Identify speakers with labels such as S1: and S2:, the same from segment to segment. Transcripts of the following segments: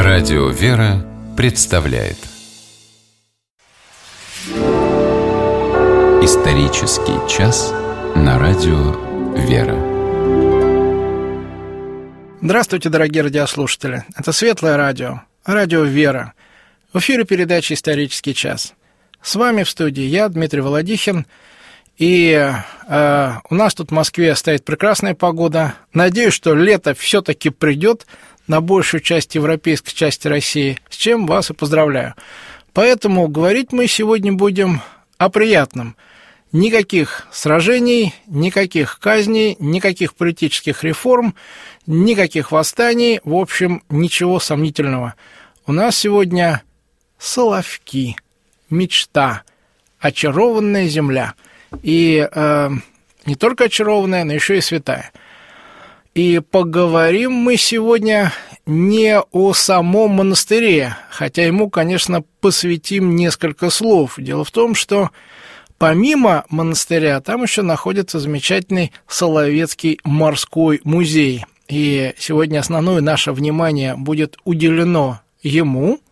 S1: Радио «Вера» представляет исторический час на радио «Вера».
S2: Здравствуйте, дорогие радиослушатели. Это Светлое радио, радио «Вера». В эфире передача «Исторический час». С вами в студии я, Дмитрий Володихин. И у нас тут в Москве стоит прекрасная погода. Надеюсь, что лето все-таки придет на большую часть европейской части России, с чем вас и поздравляю. Поэтому говорить мы сегодня будем о приятном. Никаких сражений, никаких казней, никаких политических реформ, никаких восстаний, в общем, ничего сомнительного. У нас сегодня соловки, мечта, очарованная земля. И не только очарованная, но еще и святая. И поговорим мы сегодня не о самом монастыре, хотя ему, конечно, посвятим несколько слов. Дело в том, что помимо монастыря там еще находится замечательный Соловецкий морской музей. И сегодня основное наше внимание будет уделено ему.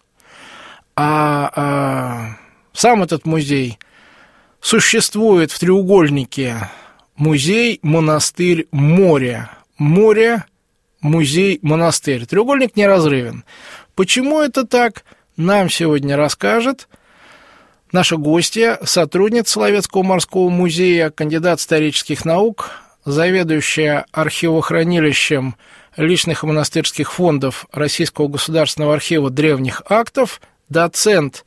S2: Сам этот музей существует в треугольнике музей, монастырь, море. Море, музей, монастырь. Треугольник неразрывен. Почему это так, нам сегодня расскажет наша гостья, сотрудница Соловецкого морского музея, кандидат исторических наук, заведующая архивохранилищем личных и монастырских фондов Российского государственного архива древних актов, доцент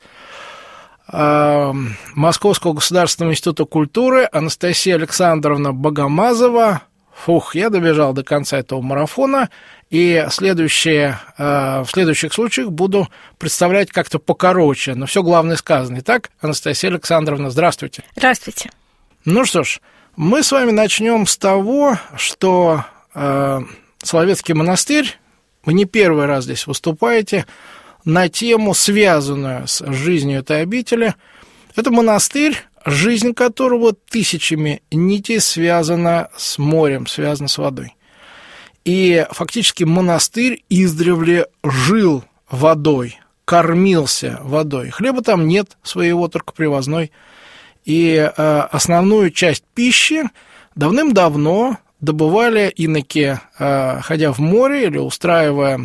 S2: Московского государственного института культуры Анастасия Александровна Богомазова. Я добежал до конца этого марафона, и в следующих случаях буду представлять как-то покороче, но все главное сказано. Итак, Анастасия Александровна, здравствуйте.
S3: Здравствуйте.
S2: Ну что ж, мы с вами начнем с того, что Соловецкий монастырь, вы не первый раз здесь выступаете, на тему, связанную с жизнью этой обители. Это монастырь, жизнь которого тысячами нитей связана с морем, связана с водой. И фактически монастырь издревле жил водой, кормился водой. Хлеба там нет своего, только привозной. И основную часть пищи давным-давно добывали иноки, ходя в море или устраивая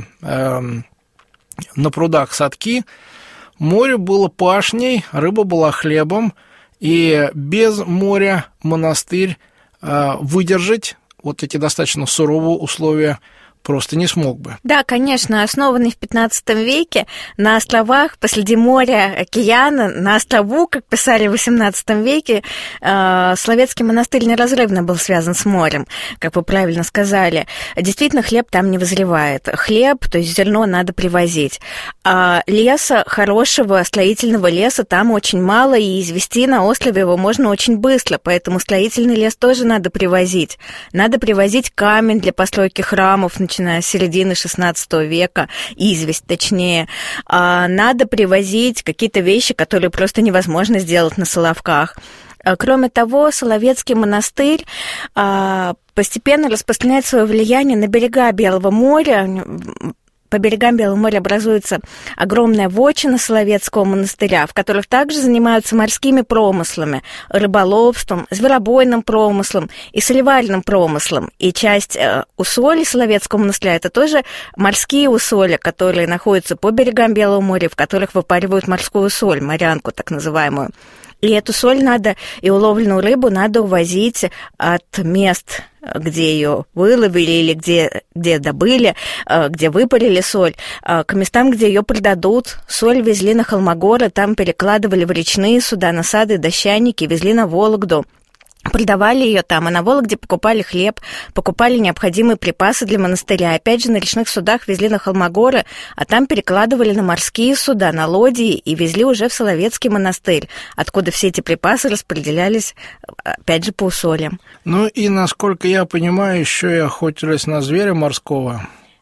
S2: на прудах садки. Море было пашней, рыба была хлебом, и без моря монастырь выдержать вот эти достаточно суровые условия просто не смог бы.
S3: Да, конечно, основанный в 15 веке на островах посреди моря, океана, на острову, как писали в 18 веке, Соловецкий монастырь неразрывно был связан с морем, как вы правильно сказали. Действительно, хлеб там не вызревает. Хлеб, то есть зерно, надо привозить. А леса, хорошего строительного леса там очень мало, и извести на острове его можно очень быстро, поэтому строительный лес тоже надо привозить. Надо привозить камень для постройки храмов, начиная с середины XVI века, известь точнее. Надо привозить какие-то вещи, которые просто невозможно сделать на Соловках. Кроме того, Соловецкий монастырь постепенно распространяет свое влияние на берега Белого моря. По берегам Белого моря образуется огромная вотчина Соловецкого монастыря, в которых также занимаются морскими промыслами, рыболовством, зверобойным промыслом и соливарным промыслом. И часть усолий Соловецкого монастыря – это тоже морские усоли, которые находятся по берегам Белого моря, в которых выпаривают морскую соль, морянку так называемую. И эту соль надо, и уловленную рыбу надо увозить от мест, где ее выловили или где добыли, где выпарили соль, к местам, где ее продадут. Соль везли на Холмогоры, там перекладывали в речные суда, насады, дощаники, везли на Вологду. Продавали ее там, а на Вологде покупали хлеб, покупали необходимые припасы для монастыря. Опять же, на речных судах везли на Холмогоры, а там перекладывали на морские суда, на лодии и везли уже в Соловецкий монастырь, откуда все эти припасы распределялись, опять же, по усольям.
S2: Ну и, насколько я понимаю, еще и охотились на зверя морского.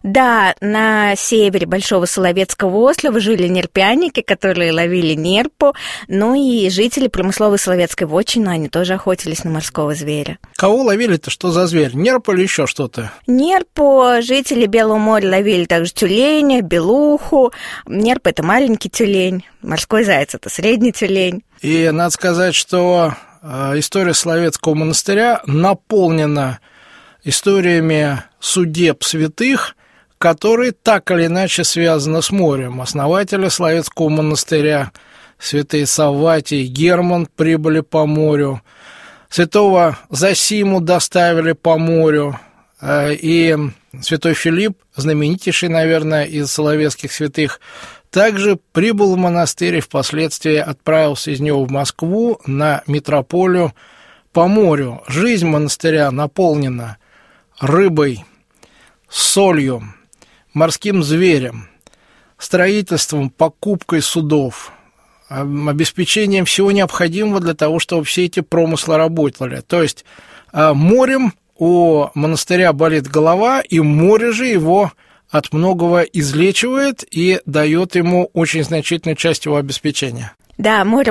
S3: Да, на севере Большого Соловецкого острова жили нерпяники, которые ловили нерпу, ну и жители промысловой Соловецкой вотчины, они тоже охотились на морского зверя.
S2: Кого ловили-то? Что за зверь? Нерп или еще что-то?
S3: Нерпу жители Белого моря ловили также тюленя, белуху. Нерп – это маленький тюлень, морской заяц – это средний тюлень.
S2: И надо сказать, что история Соловецкого монастыря наполнена историями судеб святых, которые так или иначе связаны с морем. Основатели Соловецкого монастыря, святые Савватий и Герман, прибыли по морю, святого Зосиму доставили по морю, и святой Филипп, знаменитейший, наверное, из соловецких святых, также прибыл в монастырь и впоследствии отправился из него в Москву на митрополию по морю. Жизнь монастыря наполнена рыбой, солью, морским зверем, строительством, покупкой судов, обеспечением всего необходимого для того, чтобы все эти промыслы работали. То есть морем у монастыря болит голова, и море же его от многого излечивает и дает ему очень значительную часть его обеспечения.
S3: Да, море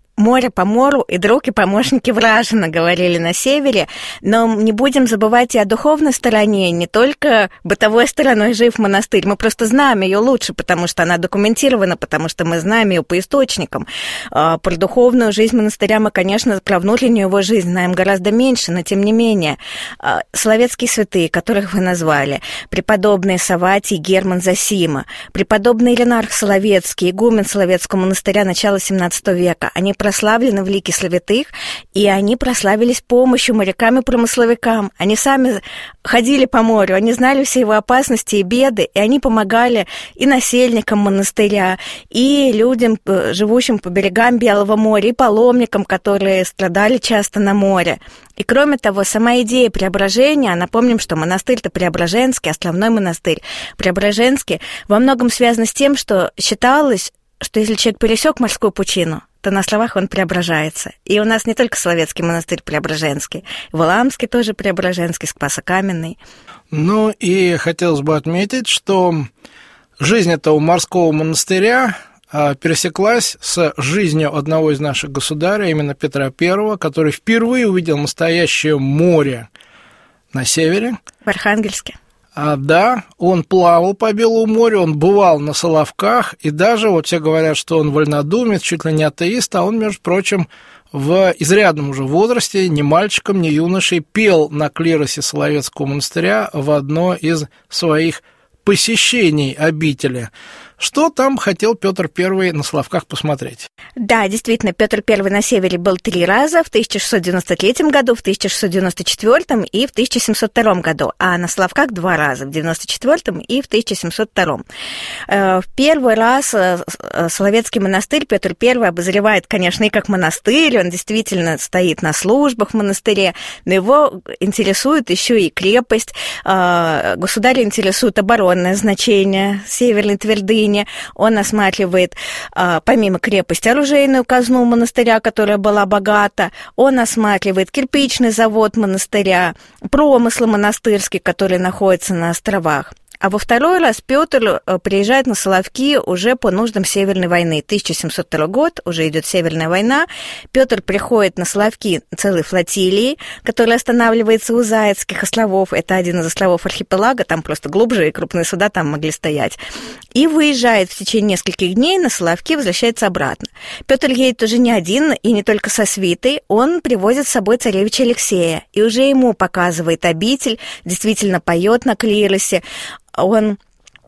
S3: по морю и друг и помощники вражина, говорили на севере, но не будем забывать и о духовной стороне, не только бытовой стороной жив монастырь, мы просто знаем ее лучше, потому что она документирована, потому что мы знаем ее по источникам. Про духовную жизнь монастыря мы, конечно, про внутреннюю его жизнь знаем гораздо меньше, но тем не менее, соловецкие святые, которых вы назвали, преподобные Савватий, Герман, Зосима, преподобный Иринарх Соловецкий, игумен Соловецкого монастыря начала XVII века, они прославлены в лике святых, и они прославились помощью морякам-промысловикам. Они сами ходили по морю, они знали все его опасности и беды, и они помогали и насельникам монастыря, и людям, живущим по берегам Белого моря, и паломникам, которые страдали часто на море. И кроме того, сама идея преображения, напомним, что монастырь-то Преображенский, основной монастырь Преображенский, во многом связано с тем, что считалось, что если человек пересек морскую пучину, то на словах он преображается. И у нас не только Соловецкий монастырь Преображенский, Валаамский тоже Преображенский, Спасокаменный.
S2: Ну и хотелось бы отметить, что жизнь этого морского монастыря пересеклась с жизнью одного из наших государей, именно Петра I, который впервые увидел настоящее море на севере.
S3: В Архангельске.
S2: Да, он плавал по Белому морю, он бывал на Соловках, и даже, вот все говорят, что он вольнодумец, чуть ли не атеист, а он, между прочим, в изрядном уже возрасте, ни мальчиком, ни юношей, пел на клиросе Соловецкого монастыря в одно из своих посещений обители. Что там хотел Петр I на Соловках посмотреть?
S3: Да, действительно, Петр I на севере был 3 раза, в 1693 году, в 1694 и в 1702 году, а на Соловках 2 раза, в 1994 и в 1702. В первый раз Соловецкий монастырь Петр I обозревает, конечно, и как монастырь, он действительно стоит на службах в монастыре, но его интересует еще и крепость, государя интересует оборонное значение северной твердыни. Он осматривает, помимо крепости, оружейную казну монастыря, которая была богата, он осматривает кирпичный завод монастыря, промыслы монастырские, которые находятся на островах. А во второй раз Петр приезжает на Соловки уже по нуждам Северной войны. 1702 год, уже идет Северная война. Петр приходит на Соловки целой флотилией, которая останавливается у Заяцких островов. Это один из островов архипелага, там просто глубже, и крупные суда там могли стоять. И выезжает в течение нескольких дней на Соловки, возвращается обратно. Петр едет уже не один и не только со свитой, он привозит с собой царевича Алексея. И уже ему показывает обитель, действительно поет на клиросе. Он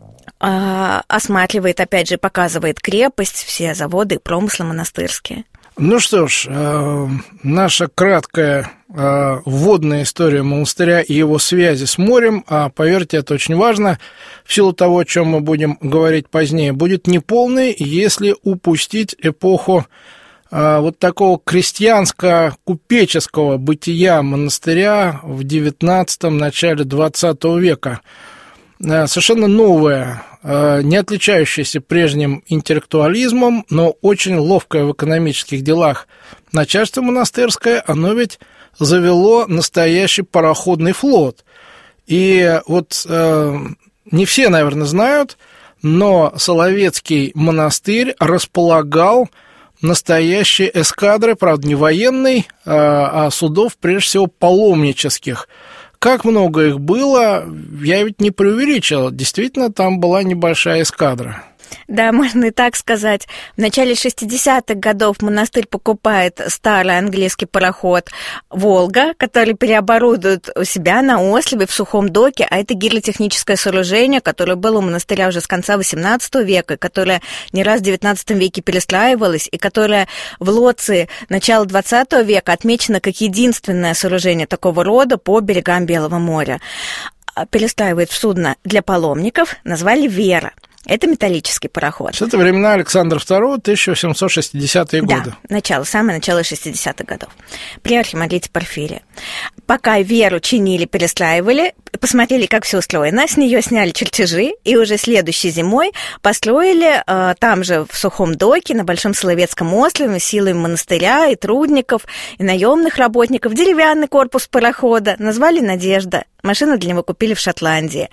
S3: осматривает, опять же, показывает крепость, все заводы, промыслы монастырские.
S2: Ну что ж, наша краткая вводная история монастыря и его связи с морем, а поверьте, это очень важно, в силу того, о чем мы будем говорить позднее, будет неполной, если упустить эпоху вот такого крестьянско-купеческого бытия монастыря в XIX, начале XX века. Совершенно новое, не отличающееся прежним интеллектуализмом, но очень ловкое в экономических делах начальство монастырское, оно ведь завело настоящий пароходный флот. И вот Не все, наверное, знают, но Соловецкий монастырь располагал настоящей эскадрой, правда, не военной, а судов, прежде всего, паломнических. Как много их было, я ведь не преувеличил. Действительно, там была небольшая эскадра.
S3: Да, можно и так сказать. В начале 60-х годов монастырь покупает старый английский пароход «Волга», который переоборудуют у себя на острове в сухом доке, а это гидротехническое сооружение, которое было у монастыря уже с конца XVIII века, и которое не раз в XIX веке перестраивалось, и которое в Лоции начала XX века отмечено как единственное сооружение такого рода по берегам Белого моря. Перестраивает в судно для паломников, назвали «Вера». Это металлический пароход.
S2: Это времена Александра II, 1860-е годы.
S3: Да, самое начало 60-х годов. При архимандрите Порфирия. Пока Веру чинили, перестраивали, посмотрели, как все устроено, с нее сняли чертежи, и уже следующей зимой построили там же, в сухом доке, на Большом Соловецком острове, силой монастыря и трудников, и наемных работников, деревянный корпус парохода, назвали «Надежда». Машину для него купили в Шотландии.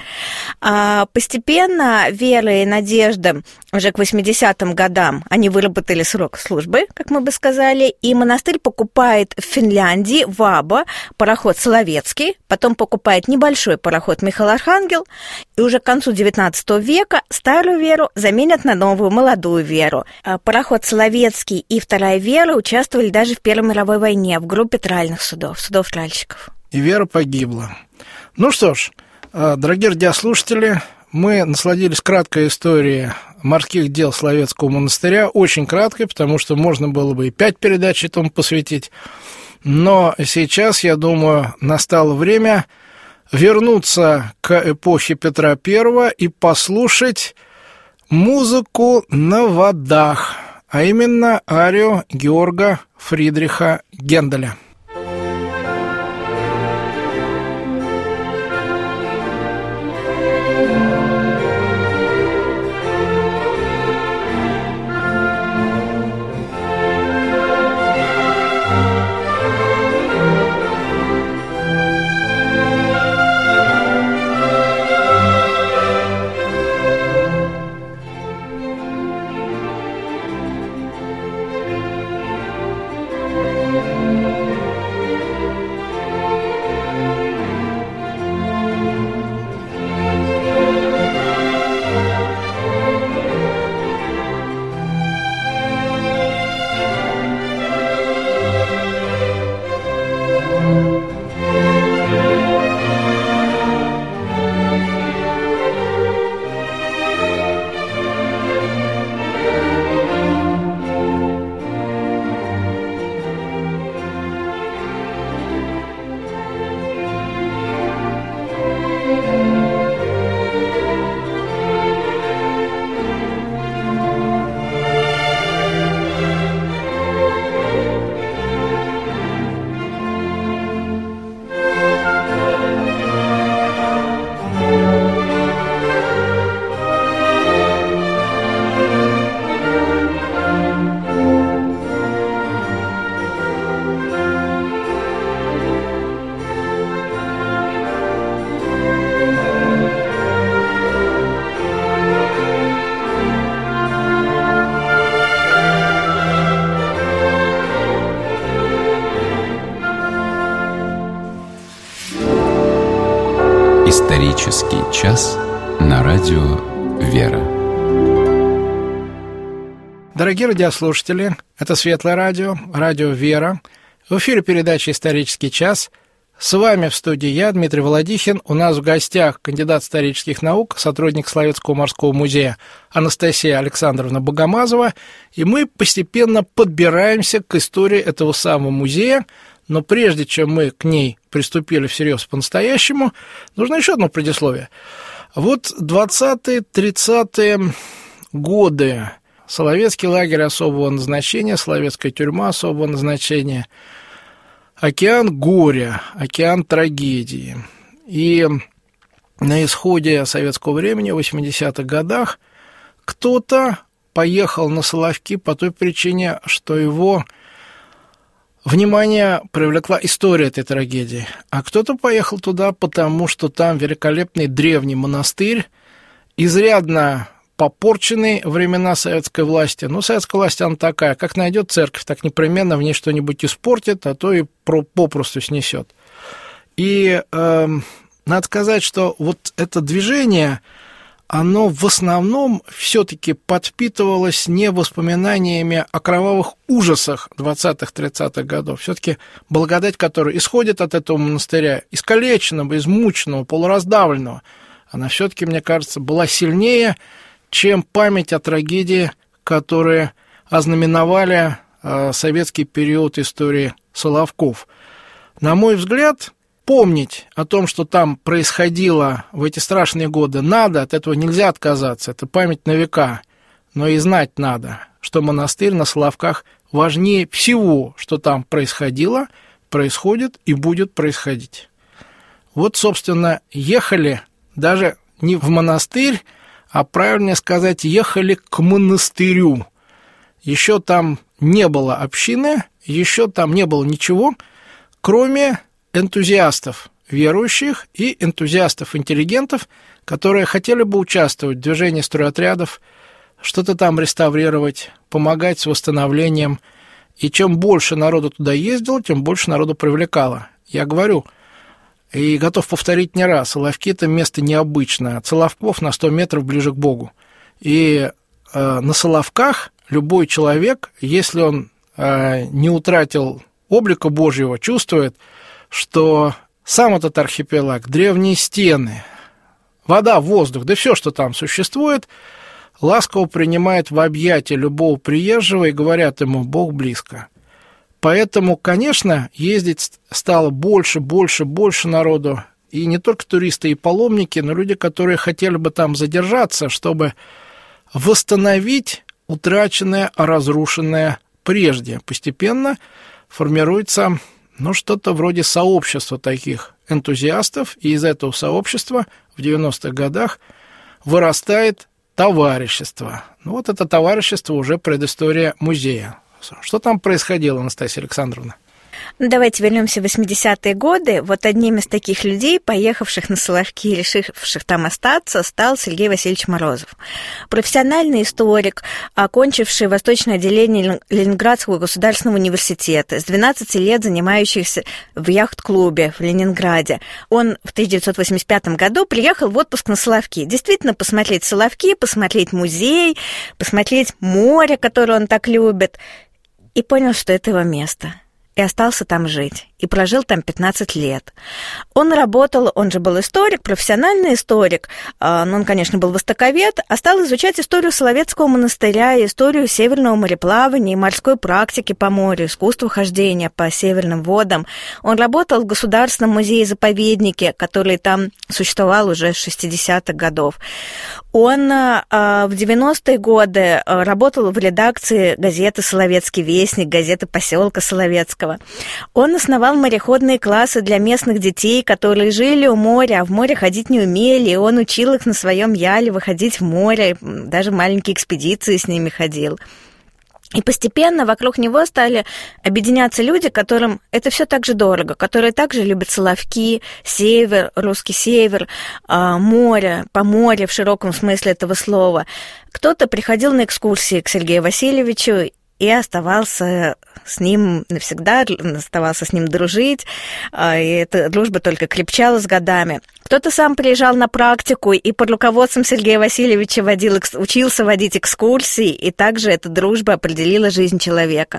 S3: Постепенно Вера и Надежда уже к 80-м годам, они выработали срок службы, как мы бы сказали, и монастырь покупает в Финляндии, в Аба, пароход Соловецкий, потом покупает небольшой пароход Михаил Архангел, и уже к концу 19 века старую Веру заменят на новую, молодую Веру. Пароход Соловецкий и вторая Вера участвовали даже в Первой мировой войне в группе тральных судов, судов-тральщиков.
S2: И Вера погибла. Ну что ж, дорогие радиослушатели, мы насладились краткой историей морских дел Соловецкого монастыря, очень краткой, потому что можно было бы и 5 передач этому посвятить. Но сейчас, я думаю, настало время вернуться к эпохе Петра I и послушать музыку на водах, а именно арию Георга Фридриха Генделя.
S1: Исторический час на радио «Вера».
S2: Дорогие радиослушатели, это Светлое радио, радио «Вера». В эфире передача «Исторический час». С вами в студии я, Дмитрий Володихин. У нас в гостях кандидат исторических наук, сотрудник Соловецкого морского музея Анастасия Александровна Богомазова. И мы постепенно подбираемся к истории этого самого музея. Но прежде чем мы к ней приступили всерьез по-настоящему, нужно еще одно предисловие. Вот 20-30-е годы, Соловецкий лагерь особого назначения, Соловецкая тюрьма особого назначения, океан горя, океан трагедии. И на исходе советского времени, в 80-х годах, кто-то поехал на Соловки по той причине, что его внимание привлекла история этой трагедии, а кто-то поехал туда, потому что там великолепный древний монастырь изрядно попорченный времена советской власти. Но советская власть, она такая, как найдет церковь, так непременно в ней что-нибудь испортит, а то и попросту снесет. И надо сказать, что вот это движение, оно в основном все-таки подпитывалось не воспоминаниями о кровавых ужасах 20-30-х годов. Все-таки благодать, которая исходит от этого монастыря, искалеченного, измученного, полураздавленного, она все-таки, мне кажется, была сильнее, чем память о трагедии, которые ознаменовали советский период истории Соловков. На мой взгляд, помнить о том, что там происходило в эти страшные годы, надо, от этого нельзя отказаться, это память на века, но и знать надо, что монастырь на Соловках важнее всего, что там происходило, происходит и будет происходить. Вот, собственно, ехали даже не в монастырь, а правильнее сказать, ехали к монастырю. Еще там не было общины, еще там не было ничего, кроме энтузиастов верующих и энтузиастов-интеллигентов, которые хотели бы участвовать в движении стройотрядов, что-то там реставрировать, помогать с восстановлением. И чем больше народу туда ездило, тем больше народу привлекало. Я говорю, и готов повторить не раз, Соловки – это место необычное. От Соловков на 100 метров ближе к Богу. И на Соловках любой человек, если он не утратил облика Божьего, чувствует, что сам этот архипелаг, древние стены, вода, воздух, да все, что там существует, ласково принимает в объятия любого приезжего и говорят ему: Бог близко. Поэтому, конечно, ездить стало больше народу, и не только туристы и паломники, но люди, которые хотели бы там задержаться, чтобы восстановить утраченное, разрушенное прежде. Постепенно формируется, что-то вроде сообщества таких энтузиастов, и из этого сообщества в 90-х годах вырастает товарищество. Вот это товарищество уже предыстория музея. Что там происходило, Анастасия Александровна?
S3: Давайте вернемся в 80-е годы. Вот одним из таких людей, поехавших на Соловки и решивших там остаться, стал Сергей Васильевич Морозов. Профессиональный историк, окончивший восточное отделение Ленинградского государственного университета, с 12 лет занимающийся в яхт-клубе в Ленинграде. Он в 1985 году приехал в отпуск на Соловки. Действительно, посмотреть Соловки, посмотреть музей, посмотреть море, которое он так любит. И понял, что это его место. И остался там жить. И прожил там 15 лет. Он работал, он же был историк, профессиональный историк, но он, конечно, был востоковед, а стал изучать историю Соловецкого монастыря, историю северного мореплавания, морской практики по морю, искусство хождения по северным водам. Он работал в Государственном музее-заповеднике, который там существовал уже с 60-х годов. Он в 90-е годы работал в редакции газеты «Соловецкий вестник», газеты поселка Соловецкого. Он основал мореходные классы для местных детей, которые жили у моря, а в море ходить не умели, и он учил их на своем яле выходить в море, даже маленькие экспедиции с ними ходил. И постепенно вокруг него стали объединяться люди, которым это все так же дорого, которые также любят Соловки, север, русский север, море, по морю в широком смысле этого слова. Кто-то приходил на экскурсии к Сергею Васильевичу и оставался с ним навсегда, оставался с ним дружить, и эта дружба только крепчала с годами. Кто-то сам приезжал на практику и под руководством Сергея Васильевича учился водить экскурсии, и также эта дружба определила жизнь человека.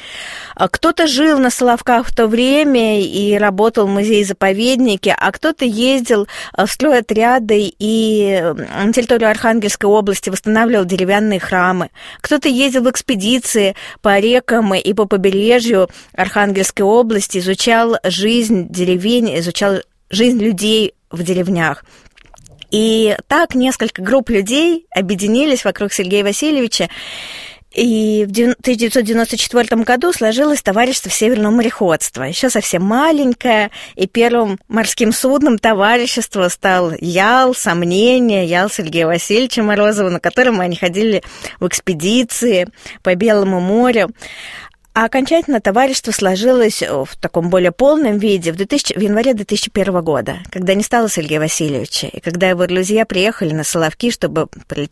S3: Кто-то жил на Соловках в то время и работал в музее-заповеднике, а кто-то ездил в стройотряды и на территорию Архангельской области восстанавливал деревянные храмы. Кто-то ездил в экспедиции по рекам и по побережью Архангельской области, изучал жизнь деревень, изучал жизнь людей в деревнях. И так несколько групп людей объединились вокруг Сергея Васильевича, и в 1994 году сложилось товарищество Северного мореходства, еще совсем маленькое, и первым морским судном товарищества стал ял «Сомнение», ял Сергея Васильевича Морозова, на котором они ходили в экспедиции по Белому морю. А окончательно товарищество сложилось в таком более полном виде в январе 2001 года, когда не стало Сергея Васильевича, и когда его друзья прилетели на Соловки, чтобы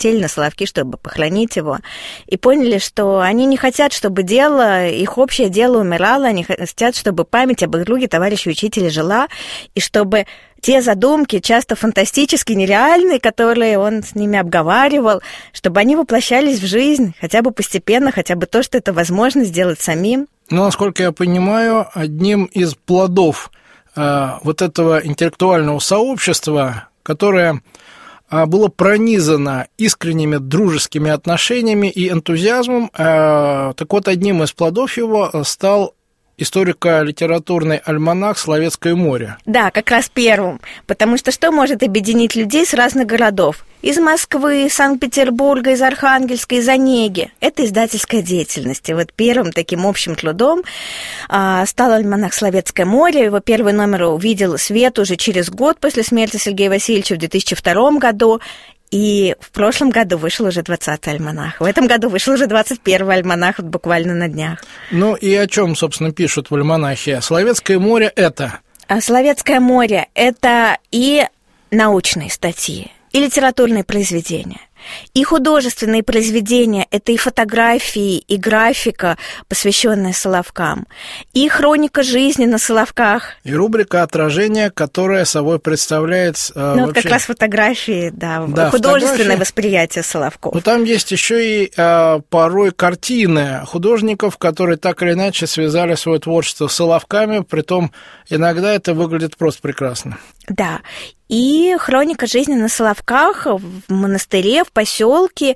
S3: похоронить его, и поняли, что они не хотят, чтобы их общее дело умирало, они хотят, чтобы память об их друге, товарище учителе жила, и чтобы те задумки, часто фантастически нереальные, которые он с ними обговаривал, чтобы они воплощались в жизнь, хотя бы постепенно, хотя бы то, что это возможно сделать самим.
S2: Ну, насколько я понимаю, одним из плодов вот этого интеллектуального сообщества, которое было пронизано искренними дружескими отношениями и энтузиазмом, так вот, одним из плодов его стал историко-литературный альманах «Соловецкое море».
S3: Да, как раз первым, потому что может объединить людей с разных городов? Из Москвы, из Санкт-Петербурга, из Архангельска, из Онеги. Это издательская деятельность. И вот первым таким общим трудом стал альманах «Соловецкое море». Его первый номер увидел свет уже через год после смерти Сергея Васильевича в 2002 году. И в прошлом году вышел уже 20-й альманах. В этом году вышел уже 21-й альманах, вот буквально на днях.
S2: Ну и о чем, собственно, пишут в альманахе? «Соловецкое море» — это?
S3: «Соловецкое море» — это и научные статьи, и литературные произведения, и художественные произведения, это и фотографии, и графика, посвященная Соловкам, и хроника жизни на Соловках.
S2: И рубрика «Отражение», которая собой представляет...
S3: Ну, вот как раз фотографии, да художественное восприятие Соловков.
S2: Но там есть еще и порой картины художников, которые так или иначе связали свое творчество с Соловками, притом иногда это выглядит просто прекрасно.
S3: Да, и хроника жизни на Соловках в монастыре, в поселке,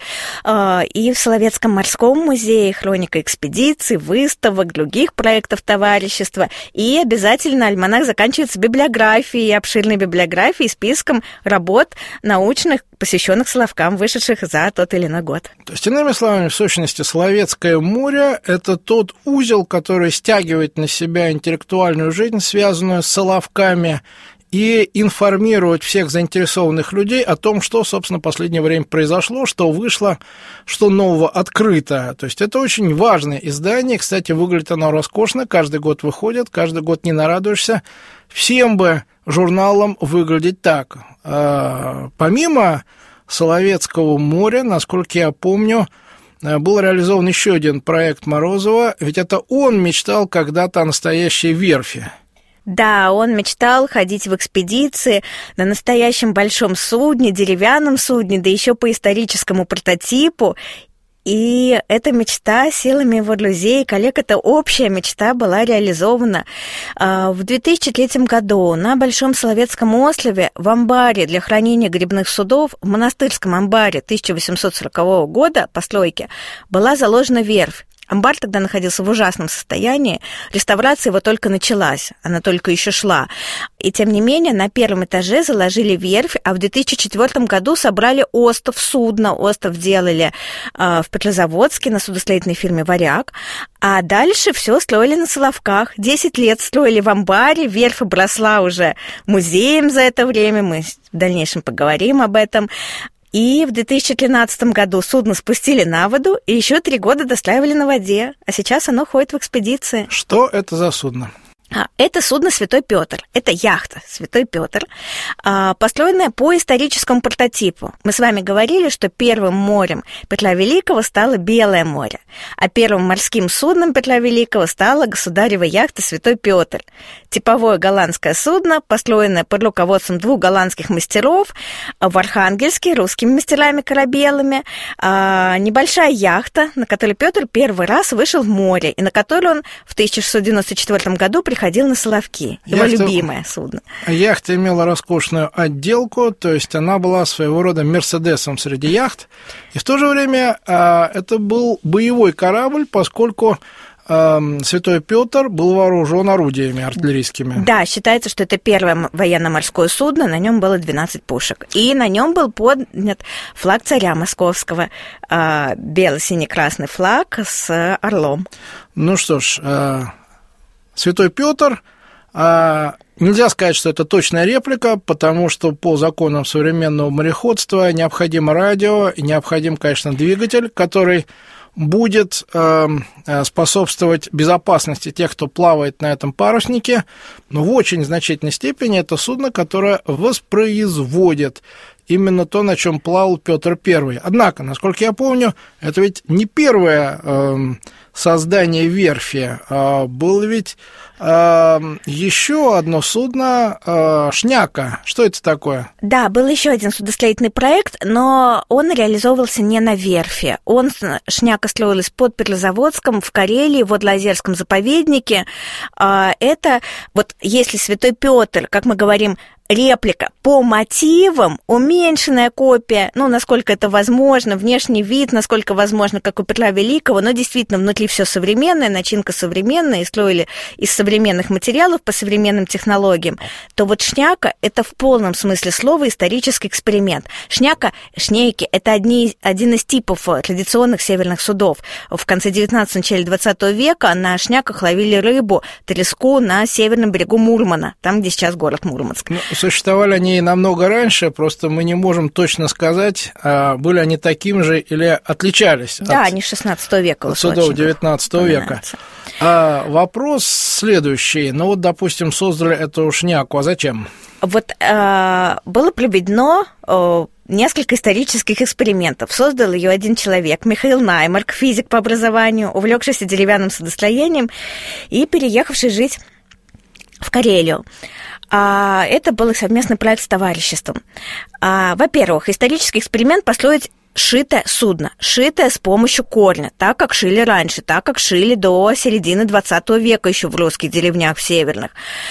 S3: и в Соловецком морском музее, хроника экспедиций, выставок, других проектов товарищества. И обязательно альманах заканчивается библиографией, обширной библиографией, списком работ научных, посвященных Соловкам, вышедших за тот или иной год.
S2: То есть, иными словами, в сущности, Соловецкое море – это тот узел, который стягивает на себя интеллектуальную жизнь, связанную с Соловками, и информировать всех заинтересованных людей о том, что, собственно, в последнее время произошло, что вышло, что нового открыто. То есть это очень важное издание. Кстати, выглядит оно роскошно, каждый год выходит, каждый год не нарадуешься. Всем бы журналам выглядеть так. Помимо Соловецкого моря, насколько я помню, был реализован еще один проект Морозова, ведь это он мечтал когда-то о настоящей верфи.
S3: Да, он мечтал ходить в экспедиции на настоящем большом судне, деревянном судне, да еще по историческому прототипу. И эта мечта силами его друзей и коллег, эта общая мечта была реализована. В 2003 году на Большом Соловецком острове в амбаре для хранения грибных судов, в монастырском амбаре 1840 года постройки, была заложена верфь. Амбар тогда находился в ужасном состоянии, реставрация его только началась, она только еще шла. И тем не менее на первом этаже заложили верфь, а в 2004 году собрали остов, судно. Остов делали в Петрозаводске на судостроительной фирме «Варяг», а дальше все строили на Соловках. 10 лет строили в амбаре, верфь обросла уже музеем за это время, мы в дальнейшем поговорим об этом. И в 2013 году судно спустили на воду, и еще 3 года достраивали на воде, а сейчас оно ходит в экспедиции.
S2: Что это за судно?
S3: Это судно «Святой Петр», это яхта «Святой Петр», построенная по историческому прототипу. Мы с вами говорили, что первым морем Петра Великого стало Белое море, а первым морским судном Петра Великого стала государева яхта «Святой Петр». Типовое голландское судно, построенное под руководством 2 голландских мастеров в Архангельске, русскими мастерами-корабелами. Небольшая яхта, на которой Петр первый раз вышел в море, и на которой он в 1694 году приходил на Соловки, его любимое судно.
S2: Яхта имела роскошную отделку, то есть она была своего рода мерседесом среди яхт, и в то же время это был боевой корабль, поскольку Святой Петр был вооружен орудиями артиллерийскими.
S3: Да, считается, что это первое военно-морское судно, на нем было 12 пушек. И на нем был поднят флаг царя московского, бело-синий-красный флаг с орлом.
S2: Ну что ж, Святой Петр, нельзя сказать, что это точная реплика, потому что по законам современного мореходства необходимо радио и необходим, конечно, двигатель, который будет способствовать безопасности тех, кто плавает на этом паруснике, но в очень значительной степени это судно, которое воспроизводит именно то, на чем плавал Петр I. Однако, насколько я помню, это ведь не первое создание верфи. Было ведь еще одно судно «Шняка». Что это такое?
S3: Да, был еще один судостроительный проект, но он реализовывался не на верфи. «Шняка» строилась под Петрозаводском, в Карелии, в Одлозерском заповеднике. Это вот если Святой Петр, как мы говорим, реплика по мотивам, уменьшенная копия, насколько это возможно, внешний вид, насколько возможно, как у Петра Великого, но действительно внутри все современное, начинка современная, и строили из современных материалов по современным технологиям, то вот «Шняка» — это в полном смысле слова исторический эксперимент. Шнейки — это один из типов традиционных северных судов. В конце 19-го, начале 20 века на шняках ловили рыбу, треску на северном берегу Мурмана, там, где сейчас город Мурманск.
S2: Существовали они намного раньше, просто мы не можем точно сказать, были они таким же или отличались.
S3: Да, они 16 века.
S2: От судов 19 века. Вопрос следующий. Допустим, создали эту «Шняку», а зачем?
S3: Вот было проведено несколько исторических экспериментов. Создал ее один человек, Михаил Наймарк, физик по образованию, увлекшийся деревянным судостроением и переехавший жить в Карелию. Это был совместный проект с товариществом. Во-первых, исторический эксперимент построить шитое судно, шитое с помощью корня, так как шили раньше, так как шили до середины 20 века еще в русских деревнях, в северных,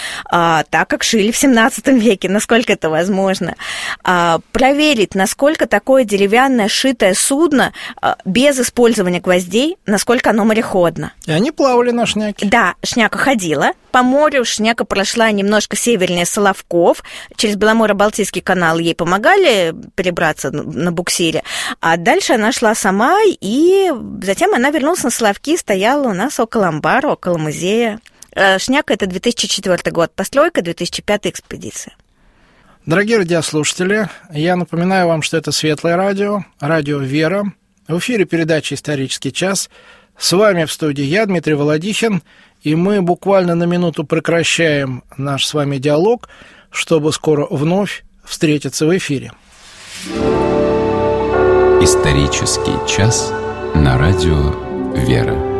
S3: так как шили в 17 веке, насколько это возможно. Проверить, насколько такое деревянное шитое судно без использования гвоздей, насколько оно мореходно.
S2: И они плавали на «Шняке.
S3: Да, «Шняка» ходила по морю, «Шняка» прошла немножко севернее Соловков, через Беломоро-Балтийский канал ей помогали перебраться на буксире, а дальше она шла сама, и затем она вернулась на Соловки, стояла у нас около амбара, около музея. «Шняка» — это 2004 год, постройка, 2005 экспедиция.
S2: Дорогие радиослушатели, я напоминаю вам, что это Светлое радио, радио «Вера». В эфире передача «Исторический час». С вами в студии я, Дмитрий Володихин, и мы буквально на минуту прекращаем наш с вами диалог, чтобы скоро вновь встретиться в эфире.
S1: Исторический час на радио «Вера».